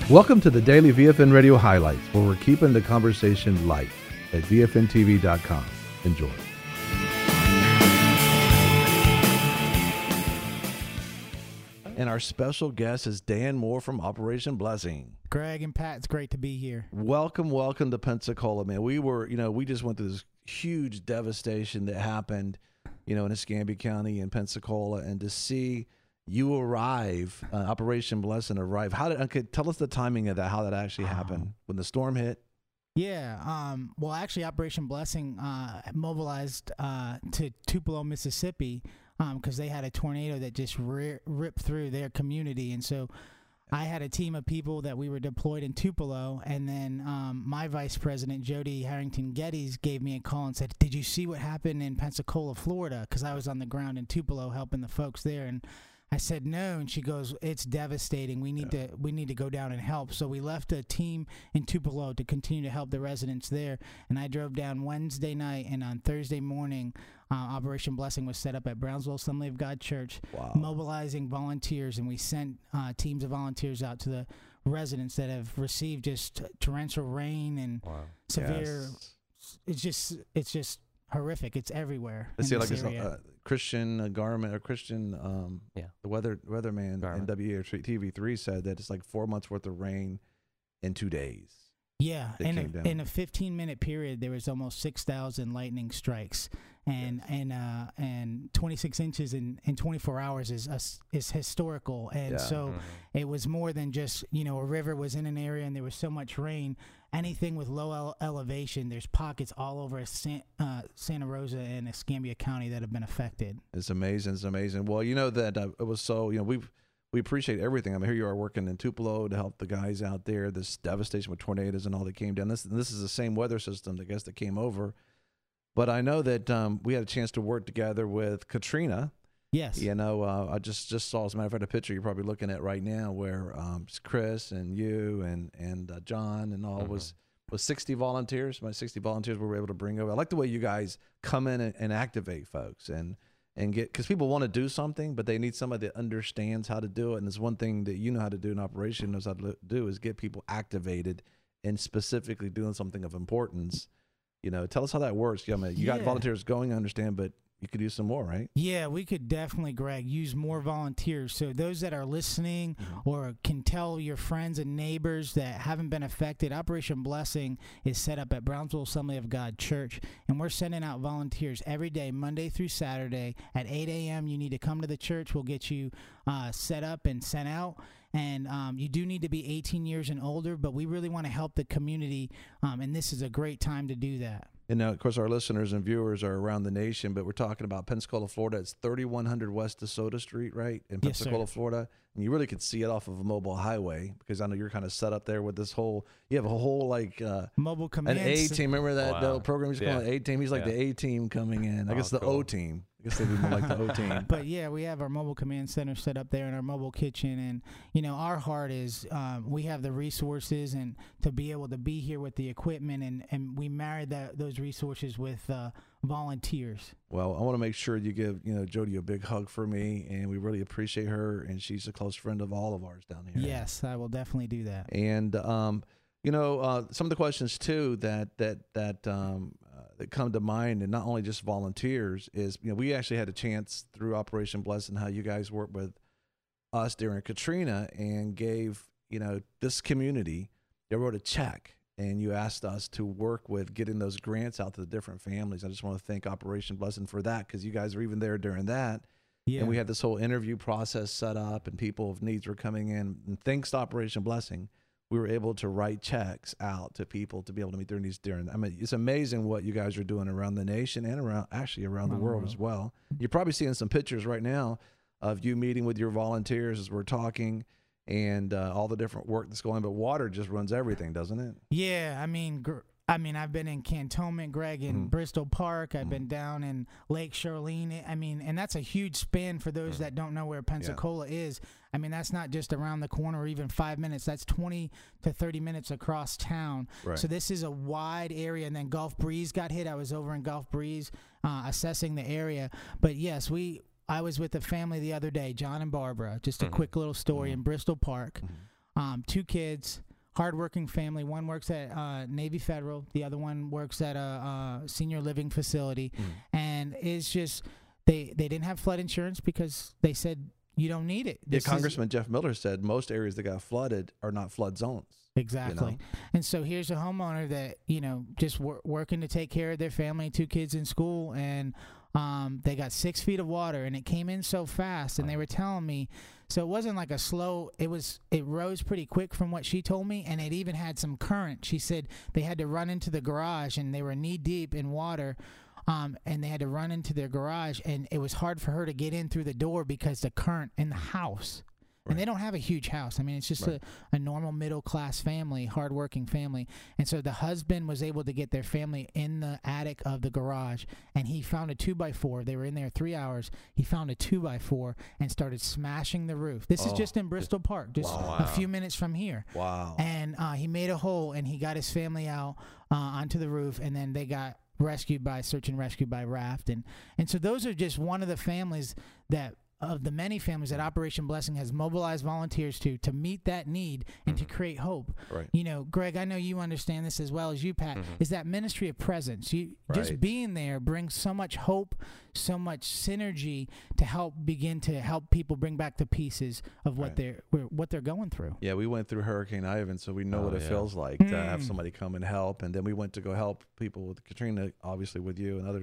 Welcome to the Daily VFN Radio Highlights, where we're keeping the conversation light at VFNTV.com. Enjoy. And our special guest is Dan Moore from Operation Blessing. Greg and Pat, it's great to be here. Welcome to Pensacola, man. We just went through this huge devastation that happened, in Escambia County in Pensacola, and to see you arrive, Operation Blessing arrive. Tell us the timing of that, how that actually happened when the storm hit. Yeah, well, actually, Operation Blessing mobilized to Tupelo, Mississippi, because they had a tornado that just ripped through their community. And so I had a team of people that we were deployed in Tupelo, and then my vice president, Jody Harrington Geddes, gave me a call and said, "Did you see what happened in Pensacola, Florida?" Because I was on the ground in Tupelo helping the folks there. And I said no, and she goes, "It's devastating. We need to go down and help." So we left a team in Tupelo to continue to help the residents there, and I drove down Wednesday night, and on Thursday morning, Operation Blessing was set up at Brownsville Assembly of God Church, mobilizing volunteers, and we sent teams of volunteers out to the residents that have received just torrential rain and severe. Yes. It's just horrific. It's everywhere. Let's see, like this Christian garment or Christian, the weatherman in WTV3 said that it's like 4 months worth of rain in 2 days. Yeah, in a 15-minute period, there was almost 6,000 lightning strikes, and 26 inches in 24 hours is historical. And so it was more than just, a river was in an area and there was so much rain. Anything with low elevation, there's pockets all over Santa Rosa and Escambia County that have been affected. It's amazing. Well, that it was so, we appreciate everything. I mean, here you are working in Tupelo to help the guys out there, this devastation with tornadoes and all that came down. This is the same weather system, I guess, that came over. But I know that we had a chance to work together with Katrina. Yes. I just saw, as a matter of fact, a picture you're probably looking at right now where Chris and you and John and all was 60 volunteers. My 60 volunteers we were able to bring over. I like the way you guys come in and activate folks and get, because people want to do something, but they need somebody that understands how to do it. And there's one thing that you know how to do in operation, knows how to do, is get people activated and specifically doing something of importance. Tell us how that works. You got volunteers going, I understand, but you could use some more, right? Yeah, we could definitely, Greg, use more volunteers. So those that are listening or can tell your friends and neighbors that haven't been affected, Operation Blessing is set up at Brownsville Assembly of God Church, and we're sending out volunteers every day, Monday through Saturday at 8 a.m. You need to come to the church. We'll get you set up and sent out. And you do need to be 18 years and older, but we really want to help the community, and this is a great time to do that. And now, of course, our listeners and viewers are around the nation, but we're talking about Pensacola, Florida. It's 3100 West DeSoto Street, right, in Pensacola, Florida. And you really could see it off of a mobile highway, because I know you're kind of set up there with this whole, you have a whole, mobile command. An A-team. Remember that program? He's calling it A-team. He's like the A-team coming in. I guess the O-team. I guess they'd be more like the O-team. But, we have our mobile command center set up there in our mobile kitchen. And, our heart is we have the resources and to be able to be here with the equipment. And we married those resources with volunteers. Well, I want to make sure you give, Jody a big hug for me. And we really appreciate her. And she's a close friend of all of ours down here. Yes, I will definitely do that. And, some of the questions, too, that come to mind, and not only just volunteers, is, we actually had a chance through Operation Blessing, how you guys worked with us during Katrina and gave, this community, they wrote a check, and you asked us to work with getting those grants out to the different families. I just want to thank Operation Blessing for that, because you guys were even there during that. Yeah. And we had this whole interview process set up, and people of needs were coming in. And thanks to Operation Blessing, we were able to write checks out to people to be able to meet their needs during. I mean, it's amazing what you guys are doing around the nation and around the world as well. You're probably seeing some pictures right now of you meeting with your volunteers as we're talking, and all the different work that's going on. But water just runs everything, doesn't it? Yeah, I mean, I've been in Cantonment, Greg, in Bristol Park. I've been down in Lake Charlene. I mean, and that's a huge span for those that don't know where Pensacola is. I mean, that's not just around the corner or even 5 minutes. That's 20 to 30 minutes across town. Right. So this is a wide area. And then Gulf Breeze got hit. I was over in Gulf Breeze assessing the area. But, yes, I was with a family the other day, John and Barbara, just a quick little story in Bristol Park. 2 kids, hardworking family. One works at Navy Federal. The other one works at a senior living facility. And it's just they didn't have flood insurance because they said you don't need it. Congressman Jeff Miller said most areas that got flooded are not flood zones. Exactly. And so here's a homeowner that, just working to take care of their family, 2 kids in school, and they got 6 feet of water, and it came in so fast. And they were telling me, so it wasn't like it rose pretty quick from what she told me, and it even had some current. She said they had to run into the garage, and they were knee deep in water. And they had to run into their garage, and it was hard for her to get in through the door because the current in the house. Right. And they don't have a huge house. I mean, it's just a normal middle-class family, hardworking family. And so the husband was able to get their family in the attic of the garage, and he found a 2x4. They were in there 3 hours. He found a 2x4 and started smashing the roof. This is just in Bristol Park, just a few minutes from here. Wow. And he made a hole, and he got his family out onto the roof, and then they got rescued by search and rescue by raft. And so those are just one of the families of the many families that Operation Blessing has mobilized volunteers to meet that need and to create hope. Right. Greg, I know you understand this as well as you, Pat, is that ministry of presence. Just being there brings so much hope, so much synergy to help people bring back the pieces of what they're going through. Yeah, we went through Hurricane Ivan, so we know what it feels like to have somebody come and help. And then we went to go help people with Katrina, obviously with you and others.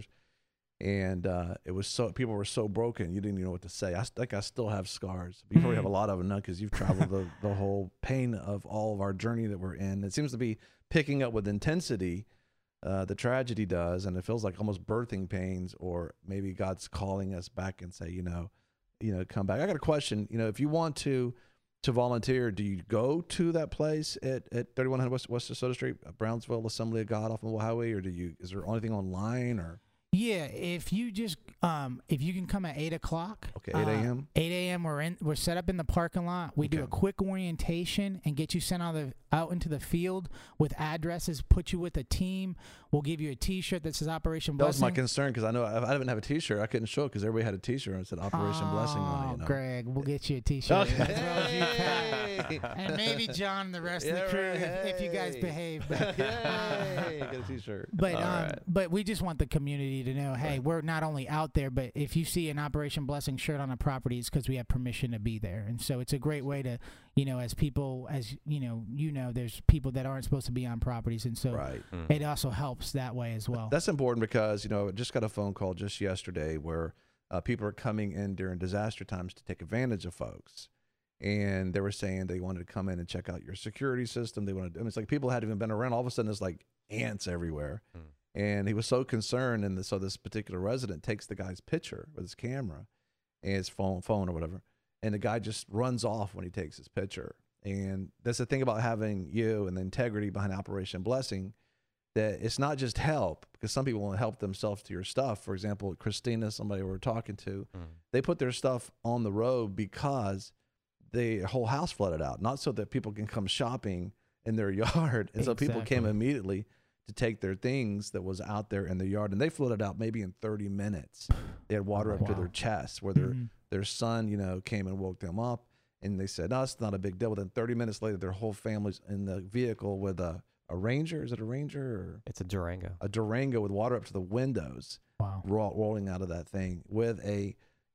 And it was people were so broken, you didn't even know what to say. I think I still have scars. You probably have a lot of them now because you've traveled the whole pain of all of our journey that we're in. It seems to be picking up with intensity. The tragedy does, and it feels like almost birthing pains, or maybe God's calling us back and say, come back. I got a question. If you want to volunteer, do you go to that place at 3100 West DeSoto Street, Brownsville Assembly of God off Mobile Highway, or is there anything online or? Yeah, if you just if you can come at 8 o'clock. Okay, 8 a.m. 8 a.m. We're set up in the parking lot. We do a quick orientation and get you sent out into the field with addresses. Put you with a team. We'll give you a T-shirt that says Operation Blessing. That was my concern because I know I didn't have a T-shirt. I couldn't show it because everybody had a T-shirt and it said Operation Blessing on it. Greg, we'll get you a T-shirt as well as you, Pat. And maybe John and the rest of the crew if you guys behave. But, get a T-shirt. But we just want the community to know, hey, we're not only out there, but if you see an Operation Blessing shirt on a property, it's because we have permission to be there. And so it's a great way to, as people, there's people that aren't supposed to be on properties. And so it also helps that way as well. That's important because, I just got a phone call just yesterday where people are coming in during disaster times to take advantage of folks. And they were saying they wanted to come in and check out your security system. It's like people hadn't even been around. All of a sudden, there's like ants everywhere. And he was so concerned, and so this particular resident takes the guy's picture with his camera and his phone or whatever, and the guy just runs off when he takes his picture. And that's the thing about having you and the integrity behind Operation Blessing, that it's not just help, because some people want to help themselves to your stuff. For example, Christina, somebody we were talking to, they put their stuff on the road because the whole house flooded out, not so that people can come shopping in their yard. And so people came immediately to take their things that was out there in the yard, and they floated out maybe in 30 minutes. They had water up to their chest, where their son, came and woke them up, and they said, no, it's not a big deal. Then 30 minutes later, their whole family's in the vehicle with a Ranger. Is it a Ranger? Or? It's a Durango. A Durango with water up to the windows, rolling out of that thing with a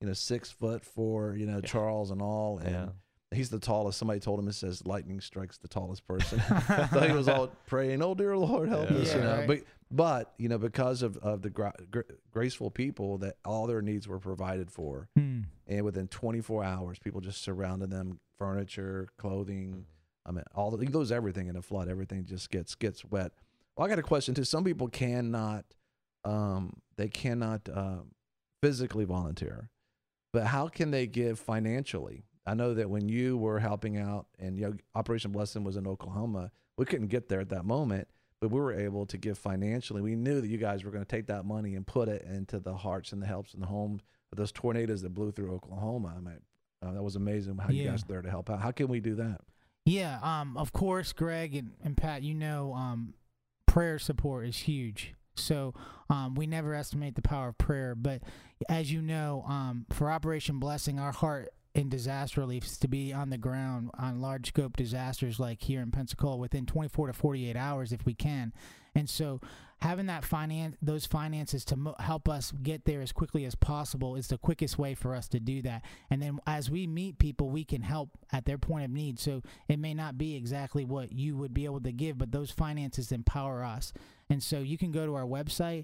6'4", Charles and all, and he's the tallest. Somebody told him, it says lightning strikes the tallest person. So he was all praying, oh, dear Lord, help us. Right. But because of the graceful people, that all their needs were provided for. And within 24 hours, people just surrounded them, furniture, clothing. I mean, you lose everything in a flood. Everything just gets wet. Well, I got a question, too. Some people cannot physically volunteer. But how can they give financially? I know that when you were helping out and Operation Blessing was in Oklahoma, we couldn't get there at that moment, but we were able to give financially. We knew that you guys were going to take that money and put it into the hearts and the helps and the homes of those tornadoes that blew through Oklahoma. I mean, that was amazing how you guys were there to help out. How can we do that? Yeah, of course, Greg and Pat, prayer support is huge. So we never estimate the power of prayer. But as you know, for Operation Blessing, our heart in disaster relief to be on the ground on large scope disasters like here in Pensacola within 24 to 48 hours if we can. And so having those finances to help us get there as quickly as possible is the quickest way for us to do that. And then as we meet people, we can help at their point of need. So it may not be exactly what you would be able to give, but those finances empower us. And so you can go to our website,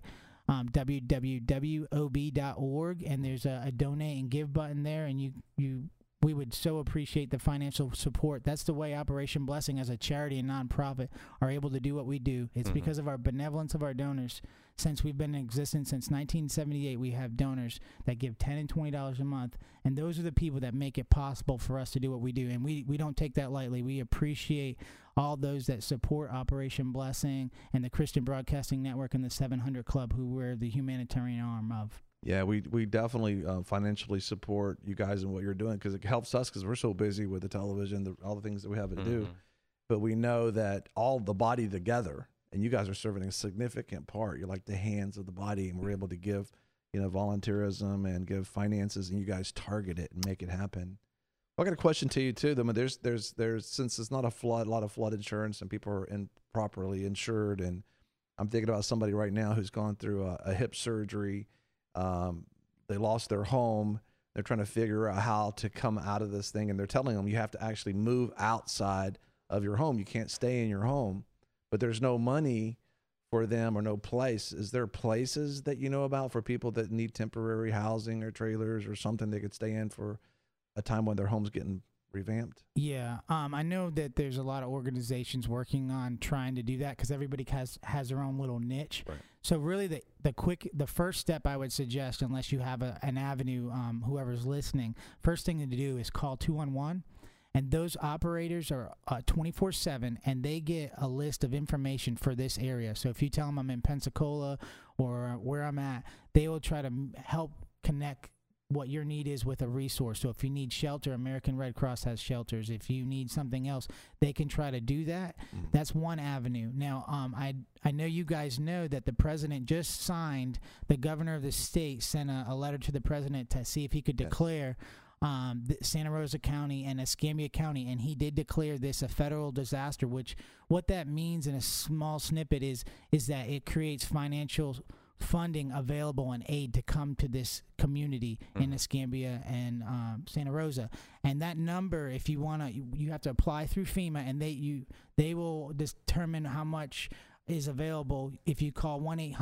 www.ob.org, and there's a donate and give button there, and we would so appreciate the financial support. That's the way Operation Blessing as a charity and nonprofit are able to do what we do. It's because of our benevolence of our donors. Since we've been in existence since 1978, we have donors that give $10 and $20 a month, and those are the people that make it possible for us to do what we do, and we don't take that lightly. We appreciate all those that support Operation Blessing and the Christian Broadcasting Network and the 700 Club, who we're the humanitarian arm of. Yeah, we definitely financially support you guys and what you're doing, because it helps us, because we're so busy with the television, all the things that we have to do. But we know that all the body together, and you guys are serving a significant part. You're like the hands of the body, and we're able to give, volunteerism and give finances, and you guys target it and make it happen. Well, I got a question to you too. I mean, there's since it's not a lot of flood insurance, and people are improperly insured, and I'm thinking about somebody right now who's gone through a hip surgery. They lost their home. They're trying to figure out how to come out of this thing, and they're telling them you have to actually move outside of your home. You can't stay in your home, but there's no money for them or no place. Is there places that you know about for people that need temporary housing or trailers or something they could stay in for a time when their home's getting revamped? Yeah, I know that there's a lot of organizations working on trying to do that, because everybody has their own little niche. Right. So really the first step I would suggest, unless you have an avenue, whoever's listening, first thing to do is call 211. And those operators are 24/7, and they get a list of information for this area. So if you tell them I'm in Pensacola or where I'm at, they will try to help connect what your need is with a resource. So if you need shelter, American Red Cross has shelters. If you need something else, they can try to do that. That's one avenue. Now, I know you guys know that the president just signed, the governor of the state sent a letter to the president to see if he could declare Santa Rosa County and Escambia County, and he did declare this a federal disaster, which what that means in a small snippet is that it creates financial funding available and aid to come to this community in Escambia and Santa Rosa. And that number, if you want to, you have to apply through FEMA, and they will determine how much is available. If you call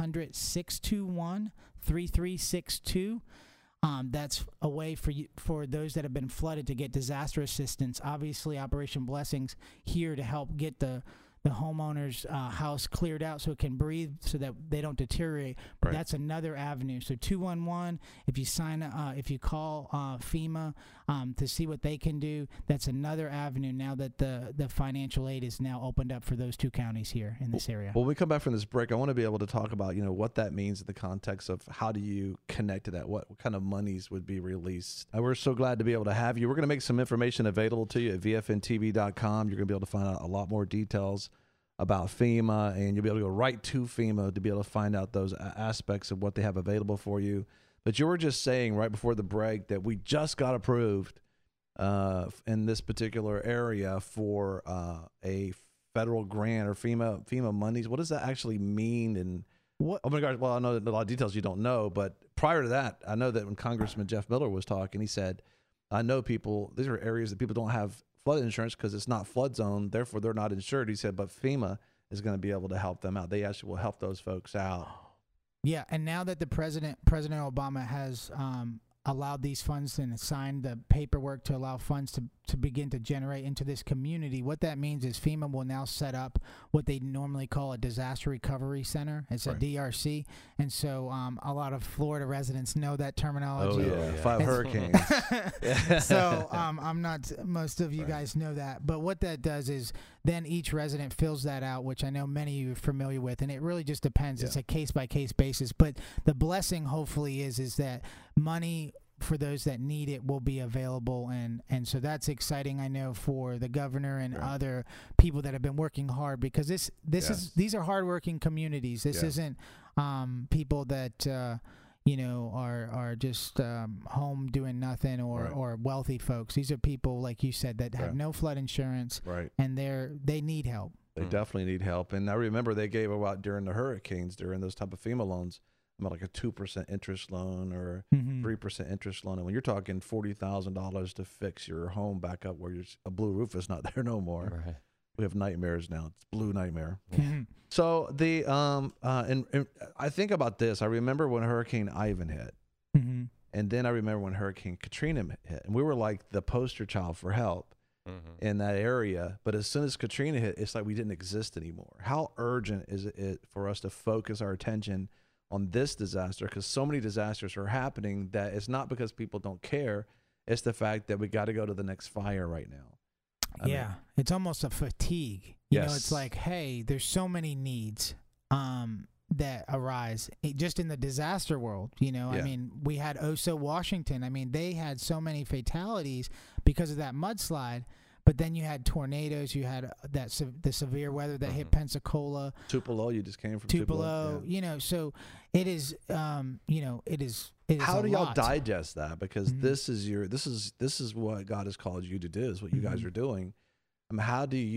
1-800-621-3362, that's a way for those that have been flooded to get disaster assistance. Obviously, Operation Blessings here to help get the homeowner's house cleared out so it can breathe, so that they don't deteriorate. But that's another avenue. So 211, if you call FEMA to see what they can do, that's another avenue now that the financial aid is now opened up for those two counties here in this area. Well, when we come back from this break, I want to be able to talk about, what that means in the context of how do you connect to that? What kind of monies would be released? We're so glad to be able to have you. We're going to make some information available to you at vfntv.com. You're going to be able to find out a lot more details about FEMA, and you'll be able to go right to FEMA to be able to find out those aspects of what they have available for you. But you were just saying right before the break that we just got approved in this particular area for a federal grant or FEMA monies. What does that actually mean? And what? Oh my gosh! Well, I know that a lot of details you don't know, but prior to that, I know that when Congressman Jeff Miller was talking, he said, "I know people. These are areas that people don't have flood insurance because it's not flood zone, therefore they're not insured." He said, but FEMA is going to be able to help them out. They actually will help those folks out. Yeah, and now that the President Obama has allowed these funds and signed the paperwork to allow funds to begin to generate into this community, what that means is FEMA will now set up what they normally call a disaster recovery center. It's a DRC. And so a lot of Florida residents know that terminology. Oh, yeah. 5 hurricanes. So most of you guys know that. But what that does is then each resident fills that out, which I know many of you are familiar with, and it really just depends. Yeah. It's a case-by-case basis. But the blessing, hopefully, is that money for those that need it will be available, and so that's exciting, I know, for the governor and other people that have been working hard, because these are hardworking communities. This isn't people that are just home doing nothing, Right. or wealthy folks. These are people, like you said, that have Yeah. no flood insurance, Right. and they need help. They definitely need help. And I remember they gave out during the hurricanes, during those type of FEMA loans, about like a 2% interest loan or Mhm. 3% interest loan. And when you're talking $40,000 to fix your home back up where a blue roof is not there no more, Right. we have nightmares now. It's blue nightmare. Mhm. So the and I think about this. I remember when Hurricane Ivan hit, Mhm. and then I remember when Hurricane Katrina hit, and we were like the poster child for help in that area. But as soon as Katrina hit, it's like we didn't exist anymore. How urgent is it for us to focus our attention on this disaster? Because so many disasters are happening that it's not because people don't care. It's the fact that we got to go to the next fire right now. I mean, It's almost a fatigue. You know, Yes. it's like, hey, there's so many needs that arise just in the disaster world. I Yeah. mean, we had Oso, Washington. I mean, they had so many fatalities because of that mudslide. But then you had tornadoes. You had the severe weather that hit Pensacola, Tupelo, you just came from Tupelo. Yeah. So it is. It is. How a do y'all lot. digest that? Because Mhm. this is what God has called you to do. Is what you guys Mhm. are doing. I mean, how do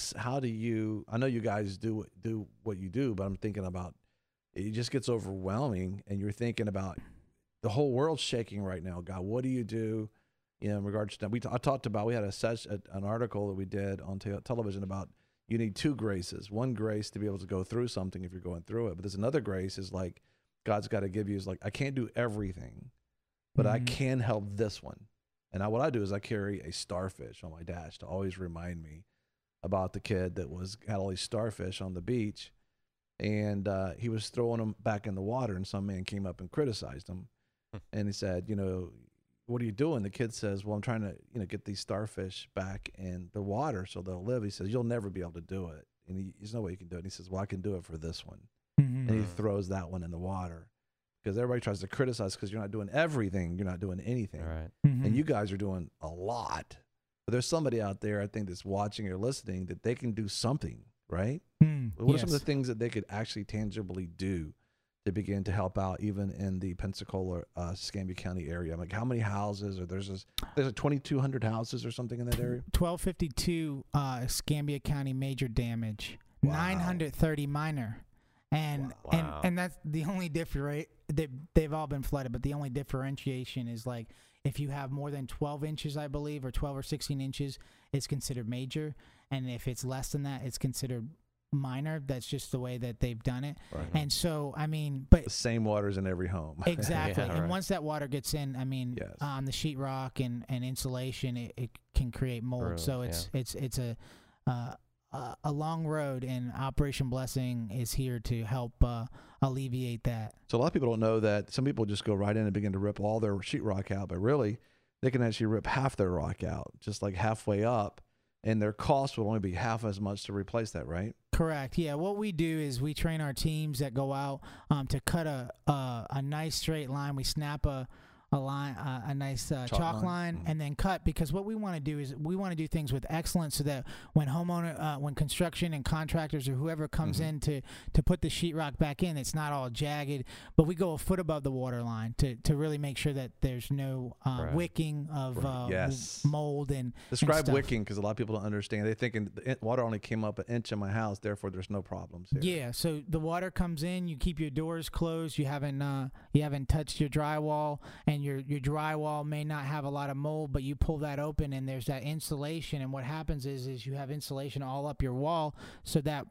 you? I know you guys do what you do, but I'm thinking about it. Just gets overwhelming, and you're thinking about the whole world's shaking right now. God, what do you do? In regards to that, I talked about. We had an article that we did on television about you need two graces. One grace to be able to go through something if you're going through it, but there's another grace is like God's got to give you is like I can't do everything, but I Mhm. can help this one. And what I do is I carry a starfish on my dash to always remind me about the kid that had all these starfish on the beach, and he was throwing them back in the water, and some man came up and criticized him, and he said, what are you doing? The kid says, well, I'm trying to get these starfish back in the water so they'll live. He says, you'll never be able to do it, and there's no way you can do it. And he says, well, I can do it for this one, Mhm. and he throws that one in the water. Because everybody tries to criticize because you're not doing everything. You're not doing anything. Right. Mhm. And you guys are doing a lot. But there's somebody out there, I think, that's watching or listening that they can do something, right? What are some of the Yes. things that they could actually tangibly do to begin to help out even in the Pensacola, Escambia County area? Like how many houses, or there's 2,200 houses or something in that area? 1252 Escambia County major damage, Wow. 930 minor, and Wow. and that's the only difference. They've all been flooded, but the only differentiation is like if you have more than 12 inches, I believe, or 12 or 16 inches, it's considered major, and if it's less than that, it's considered minor. That's just the way that they've done it. Right. And so, I mean, but The same water's in every home. exactly. Yeah, And right. once that water gets in, I mean, Yes. the sheetrock and insulation, it can create mold. Ruins, So it's a long road, and Operation Blessing is here to help alleviate that. So a lot of people don't know that some people just go right in and begin to rip all their sheetrock out, but really they can actually rip half their rock out, just like halfway up, and their cost will only be half as much to replace that, right? Correct. Yeah. What we do is we train our teams that go out to cut a nice straight line. We snap a line, a nice chalk line, Mhm. and then cut, because what we want to do is we want to do things with excellence, so that when when construction and contractors or whoever comes Mhm. in to put the sheetrock back in, it's not all jagged, but we go a foot above the water line to really make sure that there's no Right. wicking of Right. Yes. mold and Describe stuff. wicking, because a lot of people don't understand. They thinking the water only came up an inch in my house, therefore there's no problems here. Yeah, so the water comes in, you keep your doors closed, you haven't touched your drywall, and your drywall may not have a lot of mold, but you pull that open and there's that insulation, and what happens is you have insulation all up your wall, so that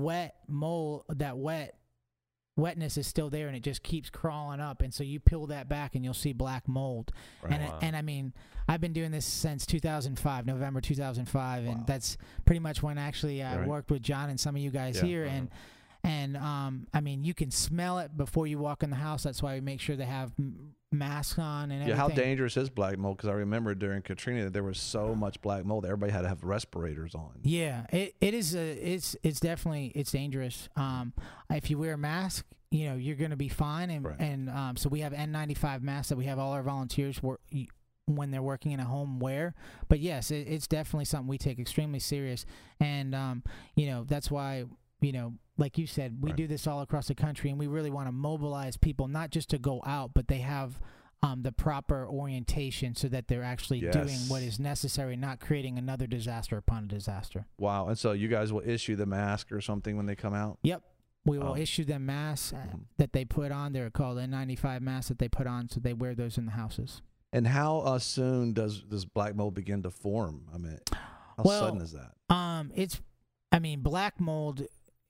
wetness is still there, and it just keeps crawling up, and so you peel that back and you'll see black mold. Right. And I mean, I've been doing this since 2005, November 2005, Wow. and that's pretty much when actually I Right. worked with John and some of you guys Yeah. here, and I mean, you can smell it before you walk in the house. That's why we make sure they have masks on and everything. Yeah, how dangerous is black mold? Because I remember during Katrina that there was so much black mold, everybody had to have respirators on. Yeah, it is it's definitely dangerous. If you wear a mask, you're going to be fine, and Right. so we have N95 masks that we have all our volunteers when they're working in a home wear. But yes, it's definitely something we take extremely serious, and that's why like you said, we do this all across the country, and we really want to mobilize people not just to go out, but they have the proper orientation so that they're actually doing what is necessary, not creating another disaster upon a disaster. Wow. And so you guys will issue the mask or something when they come out? Yep. We will issue them masks that they put on. They're called N95 masks that they put on, so they wear those in the houses. And how soon does black mold begin to form? I mean, how sudden is that? Black mold,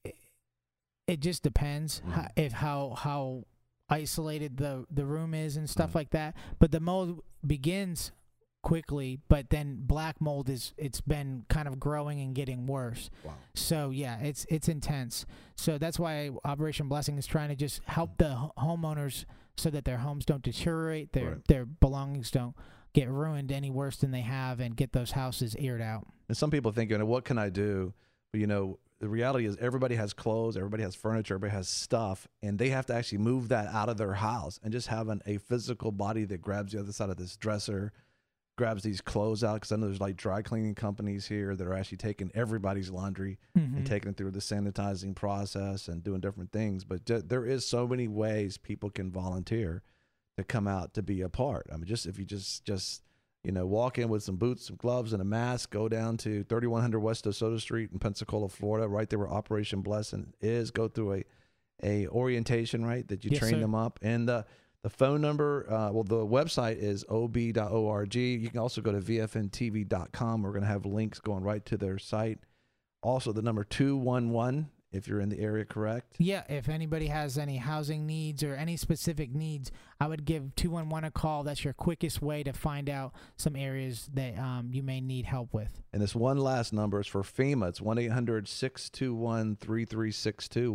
it just depends how isolated the room is and stuff like that. But the mold begins quickly, but then black mold it's been kind of growing and getting worse. Wow. So yeah, it's intense. So that's why Operation Blessing is trying to just help the homeowners so that their homes don't deteriorate, their belongings don't get ruined any worse than they have, and get those houses aired out. And some people think, what can I do? But the reality is everybody has clothes, everybody has furniture, everybody has stuff, and they have to actually move that out of their house. And just having a physical body that grabs the other side of this dresser, grabs these clothes out, because I know there's like dry cleaning companies here that are actually taking everybody's laundry and taking it through the sanitizing process and doing different things. But there is so many ways people can volunteer to come out to be a part. I mean, if you just walk in with some boots, some gloves, and a mask, go down to 3100 West DeSoto Street in Pensacola, Florida, right there where Operation Blessing is. Go through a orientation, right, that you train them up. And the phone number, the website is ob.org. You can also go to vfntv.com. We're going to have links going right to their site. Also, the number 211, if you're in the area, correct? Yeah, if anybody has any housing needs or any specific needs, I would give 211 a call. That's your quickest way to find out some areas that you may need help with. And this one last number is for FEMA. It's 1-800-621-3362,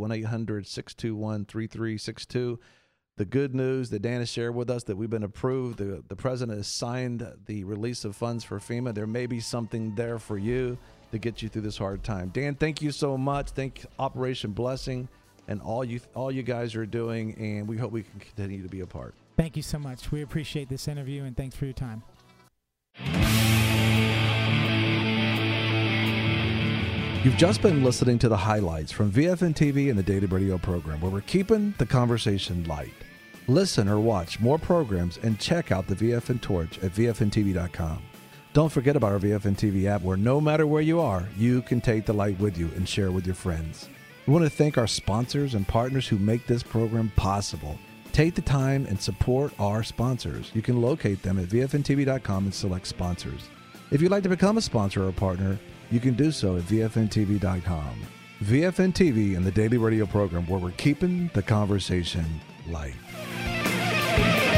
1-800-621-3362. The good news that Dan has shared with us, that we've been approved. The president has signed the release of funds for FEMA. There may be something there for you to get you through this hard time. Dan, thank you so much. Thank Operation Blessing and all you guys are doing, and we hope we can continue to be a part. Thank you so much. We appreciate this interview, and thanks for your time. You've just been listening to the highlights from VFN TV and the Daily Radio program, where we're keeping the conversation light. Listen or watch more programs and check out the VFN Torch at VFNTV.com. Don't forget about our VFN TV app, where no matter where you are, you can take the light with you and share with your friends. We want to thank our sponsors and partners who make this program possible. Take the time and support our sponsors. You can locate them at VFNTV.com and select sponsors. If you'd like to become a sponsor or a partner, you can do so at VFNTV.com. VFN TV and the Daily Radio program, where we're keeping the conversation light.